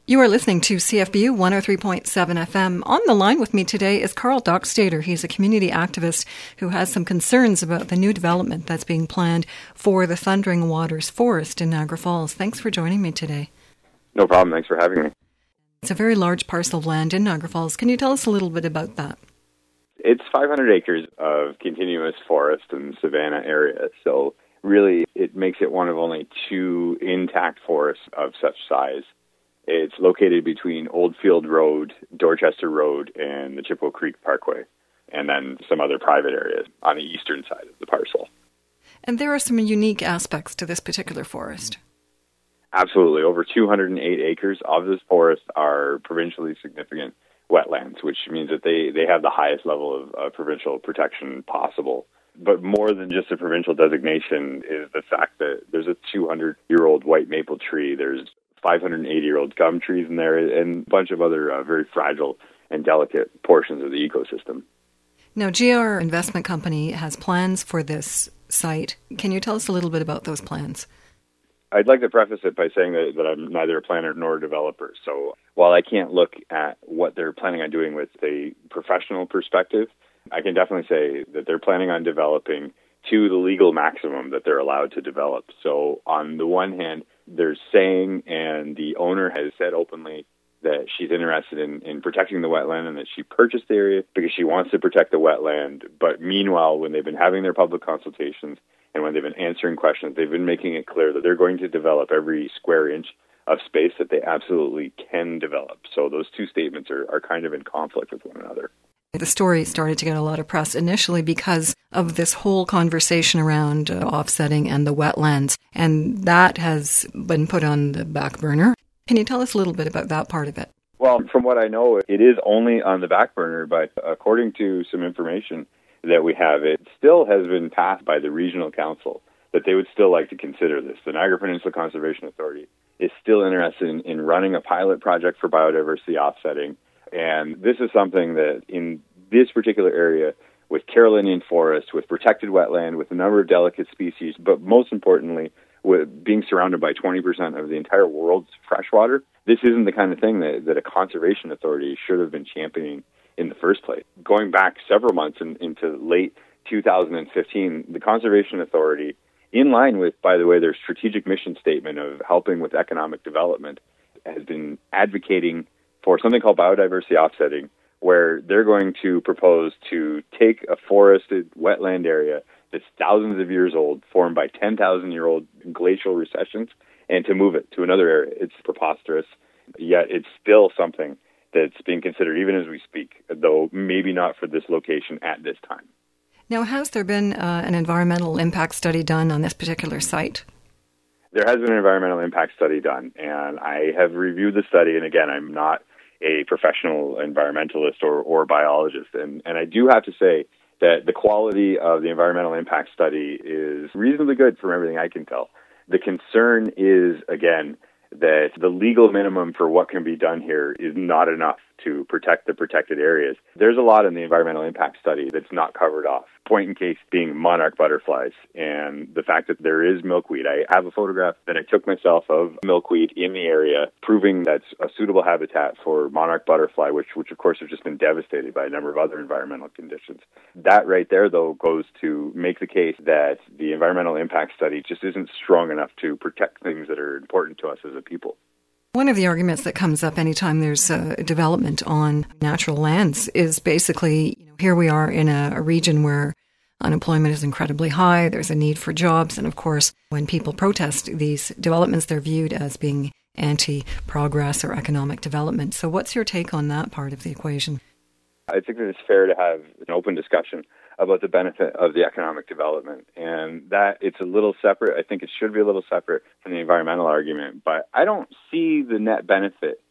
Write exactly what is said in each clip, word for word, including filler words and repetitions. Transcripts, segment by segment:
You are listening to C F B U one oh three point seven F M. On the line with me today is Carl Dockstader. He's a community activist who has some concerns about the new development that's being planned for the Thundering Waters Forest in Niagara Falls. Thanks for joining me today. No problem. Thanks for having me. It's a very large parcel of land in Niagara Falls. Can you tell us a little bit about that? It's five hundred acres of continuous forest and savanna area. So really, it makes it one of only two intact forests of such size. It's located between Oldfield Road, Dorchester Road, and the Chippewa Creek Parkway, and then some other private areas on the eastern side of the parcel. And there are some unique aspects to this particular forest. Absolutely. Over two hundred eight acres of this forest are provincially significant wetlands, which means that they, they have the highest level of uh, provincial protection possible. But more than just a provincial designation is the fact that there's a two hundred year old white maple tree, there's five hundred eighty year old gum trees in there, and a bunch of other uh, very fragile and delicate portions of the ecosystem. Now, G R Investment Company has plans for this site. Can you tell us a little bit about those plans? I'd like to preface it by saying that, that I'm neither a planner nor a developer. So while I can't look at what they're planning on doing with a professional perspective, I can definitely say that they're planning on developing to the legal maximum that they're allowed to develop. So on the one hand, they're saying, and the owner has said openly, that she's interested in, in protecting the wetland and that she purchased the area because she wants to protect the wetland. But meanwhile, when they've been having their public consultations and when they've been answering questions, they've been making it clear that they're going to develop every square inch of space that they absolutely can develop. So those two statements are, are kind of in conflict with one another. The story started to get a lot of press initially because of this whole conversation around uh, offsetting and the wetlands, and that has been put on the back burner. Can you tell us a little bit about that part of it? Well, from what I know, it is only on the back burner, but according to some information that we have, it still has been passed by the regional council that they would still like to consider this. The Niagara Peninsula Conservation Authority is still interested in, in running a pilot project for biodiversity offsetting. And this is something that in this particular area, with Carolinian forest, with protected wetland, with a number of delicate species, but most importantly, with being surrounded by twenty percent of the entire world's freshwater, this isn't the kind of thing that, that a conservation authority should have been championing in the first place. Going back several months in, into late two thousand fifteen, the Conservation Authority, in line with, by the way, their strategic mission statement of helping with economic development, has been advocating for something called biodiversity offsetting, where they're going to propose to take a forested wetland area that's thousands of years old, formed by ten thousand year old glacial recessions, and to move it to another area. It's preposterous, yet it's still something that's being considered even as we speak, though maybe not for this location at this time. Now, has there been uh, an environmental impact study done on this particular site? There has been an environmental impact study done, and I have reviewed the study, and again, I'm not a professional environmentalist or, or biologist. And, and I do have to say that the quality of the environmental impact study is reasonably good from everything I can tell. The concern is, again, that the legal minimum for what can be done here is not enough to protect the protected areas. There's a lot in the environmental impact study that's not covered off. Point in case being monarch butterflies and the fact that there is milkweed. I have a photograph that I took myself of milkweed in the area, proving that's a suitable habitat for monarch butterfly, which, which of course have just been devastated by a number of other environmental conditions. That right there, though, goes to make the case that the environmental impact study just isn't strong enough to protect things that are important to us as a people. One of the arguments that comes up anytime there's a development on natural lands is basically, you know, here we are in a, a region where unemployment is incredibly high, there's a need for jobs, and of course, when people protest these developments, they're viewed as being anti-progress or economic development. So what's your take on that part of the equation? I think that it's fair to have an open discussion about the benefit of the economic development, and that it's a little separate. I think it should be a little separate from the environmental argument, but I don't see the net benefit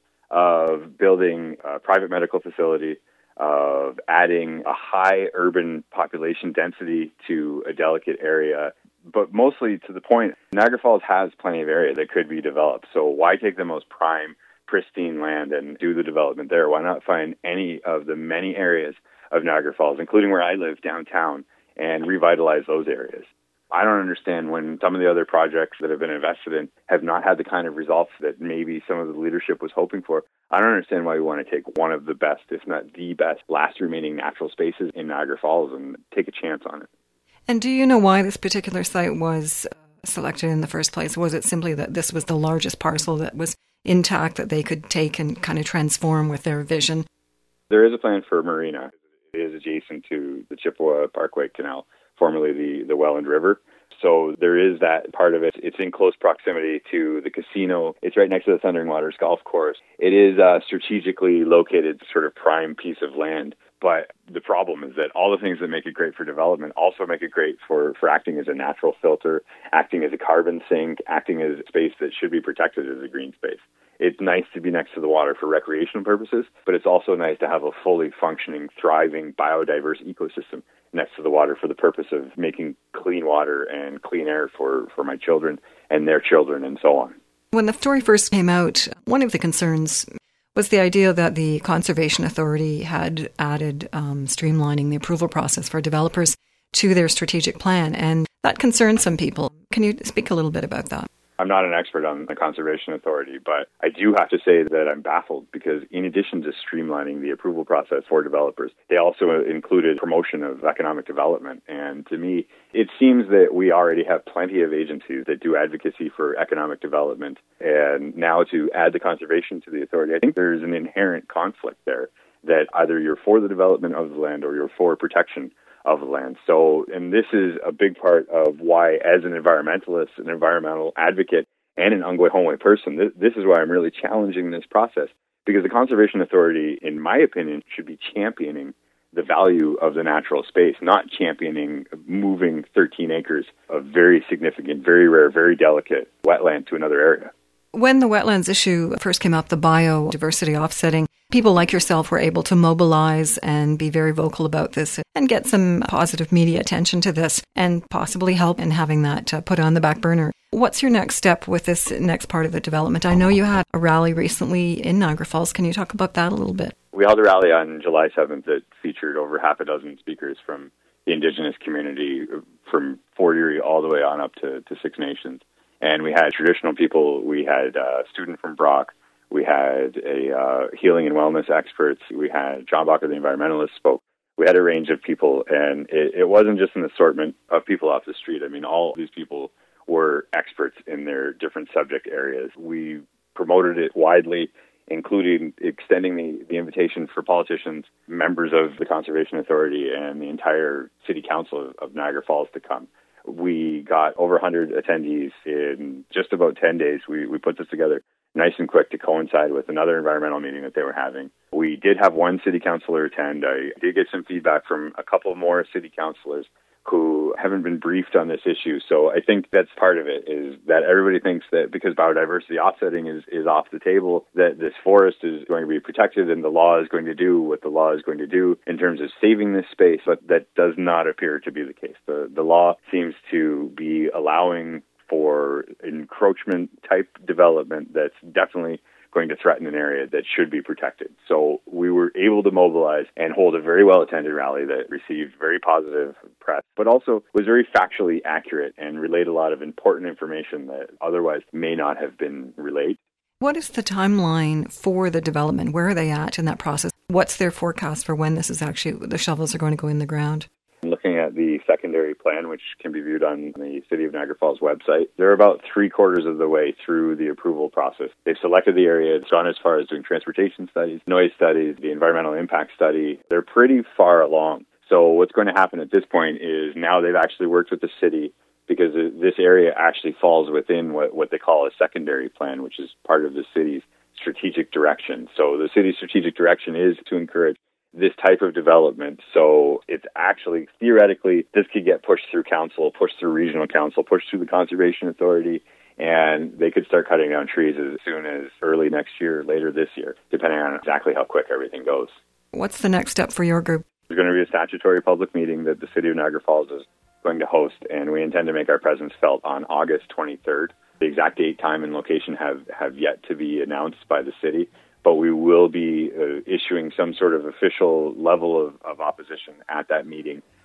of building a private medical facility, of adding a high urban population density to a delicate area, but mostly to the point, Niagara Falls has plenty of area that could be developed, so why take the most prime, pristine land and do the development there? Why not find any of the many areas of Niagara Falls, including where I live downtown, and revitalize those areas? I don't understand when some of the other projects that have been invested in have not had the kind of results that maybe some of the leadership was hoping for. I don't understand why we want to take one of the best, if not the best, last remaining natural spaces in Niagara Falls and take a chance on it. And do you know why this particular site was selected in the first place? Was it simply that this was the largest parcel that was intact that they could take and kind of transform with their vision? There is a plan for a marina. It is adjacent to the Chippewa Parkway Canal, formerly the, the Welland River. So there is that part of it. It's in close proximity to the casino. It's right next to the Thundering Waters Golf Course. It is a strategically located sort of prime piece of land. But the problem is that all the things that make it great for development also make it great for, for acting as a natural filter, acting as a carbon sink, acting as a space that should be protected as a green space. It's nice to be next to the water for recreational purposes, but it's also nice to have a fully functioning, thriving, biodiverse ecosystem next to the water for the purpose of making clean water and clean air for, for my children and their children and so on. When the story first came out, one of the concerns was the idea that the Conservation Authority had added um, streamlining the approval process for developers to their strategic plan, and that concerned some people. Can you speak a little bit about that? I'm not an expert on the Conservation Authority, but I do have to say that I'm baffled because in addition to streamlining the approval process for developers, they also included promotion of economic development. And to me, it seems that we already have plenty of agencies that do advocacy for economic development. And now to add the conservation to the authority, I think there's an inherent conflict there that either you're for the development of the land or you're for protection of the land. So, and this is a big part of why, as an environmentalist, an environmental advocate, and an Ongwe-Hongwe person, this, this is why I'm really challenging this process. Because the Conservation Authority, in my opinion, should be championing the value of the natural space, not championing moving thirteen acres of very significant, very rare, very delicate wetland to another area. When the wetlands issue first came up, the biodiversity offsetting, people like yourself were able to mobilize and be very vocal about this and get some positive media attention to this and possibly help in having that uh, put on the back burner. What's your next step with this next part of the development? I know you had a rally recently in Niagara Falls. Can you talk about that a little bit? We held a rally on July seventh that featured over half a dozen speakers from the Indigenous community, from Fort Erie all the way on up to, to Six Nations. And we had traditional people. We had a student from Brock. We had a uh, healing and wellness experts. We had John Bacher, the environmentalist, spoke. We had a range of people, and it, it wasn't just an assortment of people off the street. I mean, all these people were experts in their different subject areas. We promoted it widely, including extending the, the invitation for politicians, members of the Conservation Authority, and the entire City Council of, of Niagara Falls to come. We got over one hundred attendees in just about ten days. We, we put this together nice and quick to coincide with another environmental meeting that they were having. We did have one city councillor attend. I did get some feedback from a couple more city councillors who haven't been briefed on this issue. So I think that's part of it, is that everybody thinks that because biodiversity offsetting is, is off the table, that this forest is going to be protected and the law is going to do what the law is going to do in terms of saving this space. But that does not appear to be the case. The, the law seems to be allowing for encroachment type development that's definitely going to threaten an area that should be protected. So we were able to mobilize and hold a very well-attended rally that received very positive press, but also was very factually accurate and relayed a lot of important information that otherwise may not have been relayed. What is the timeline for the development? Where are they at in that process? What's their forecast for when this is actually, the shovels are going to go in the ground? Looking at the secondary plan, which can be viewed on the City of Niagara Falls website, they're about three quarters of the way through the approval process. They've selected the area. It's gone as far as doing transportation studies, noise studies, the environmental impact study. They're pretty far along. So what's going to happen at this point is now they've actually worked with the city, because this area actually falls within what, what they call a secondary plan, which is part of the city's strategic direction. So the city's strategic direction is to encourage this type of development. So it's actually, theoretically, this could get pushed through council, pushed through regional council, pushed through the Conservation Authority, and they could start cutting down trees as soon as early next year, later this year, depending on exactly how quick everything goes. What's the next step for your group? There's going to be a statutory public meeting that the City of Niagara Falls is going to host, and we intend to make our presence felt on August twenty-third. The exact date, time, and location have, have yet to be announced by the city, but we will be uh, issuing some sort of official level of, of opposition at that meeting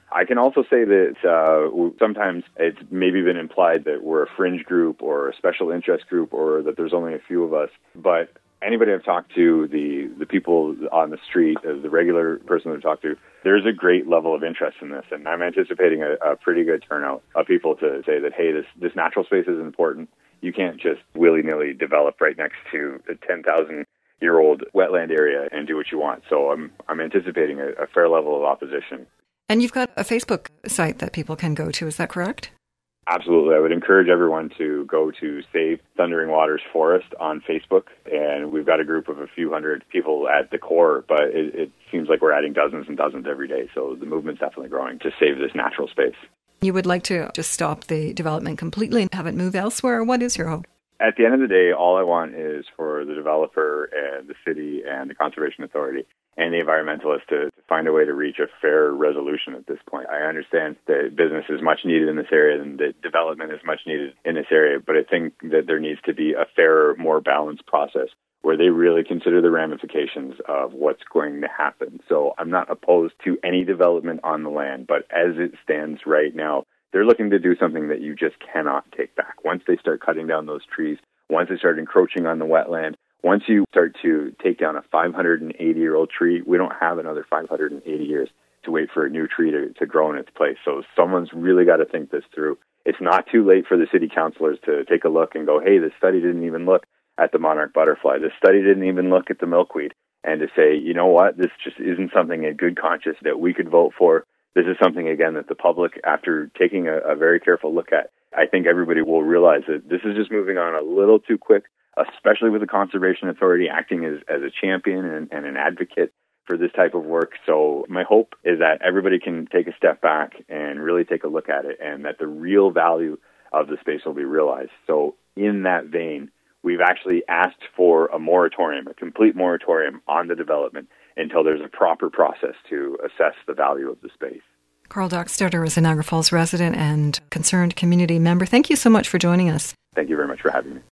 I can also say that uh, sometimes it's maybe been implied that we're a fringe group or a special interest group or that there's only a few of us. But anybody I've talked to, the, the people on the street, uh, the regular person I've talked to, there's a great level of interest in this. And I'm anticipating a, a pretty good turnout of people to say that, hey, this, this natural space is important. You can't just willy-nilly develop right next to a ten thousand year old wetland area and do what you want. So I'm I'm anticipating a, a fair level of opposition. And you've got a Facebook site that people can go to, is that correct? Absolutely. I would encourage everyone to go to Save Thundering Waters Forest on Facebook. And we've got a group of a few hundred people at the core, but it, it seems like we're adding dozens and dozens every day. So the movement's definitely growing to save this natural space. You would like to just stop the development completely and have it move elsewhere? What is your hope? At the end of the day, all I want is for the developer and the city and the Conservation Authority and the environmentalists to, to find a way to reach a fair resolution at this point. I understand that business is much needed in this area and that development is much needed in this area, but I think that there needs to be a fairer, more balanced process where they really consider the ramifications of what's going to happen. So I'm not opposed to any development on the land, but as it stands right now, they're looking to do something that you just cannot take back. Once they start cutting down those trees, once they start encroaching on the wetland, once you start to take down a five hundred eighty year old tree, we don't have another five hundred eighty years to wait for a new tree to, to grow in its place. So someone's really got to think this through. It's not too late for the city councilors to take a look and go, hey, this study didn't even look at the monarch butterfly. This study didn't even look at the milkweed. And to say, you know what, this just isn't something in good conscience that we could vote for. This is something, again, that the public, after taking a, a very careful look at, I think everybody will realize that this is just moving on a little too quick, especially with the Conservation Authority acting as, as a champion and, and an advocate for this type of work. So my hope is that everybody can take a step back and really take a look at it and that the real value of the space will be realized. So in that vein, we've actually asked for a moratorium, a complete moratorium on the development until there's a proper process to assess the value of the space. Carl Dockstader is a Niagara Falls resident and concerned community member. Thank you so much for joining us. Thank you very much for having me.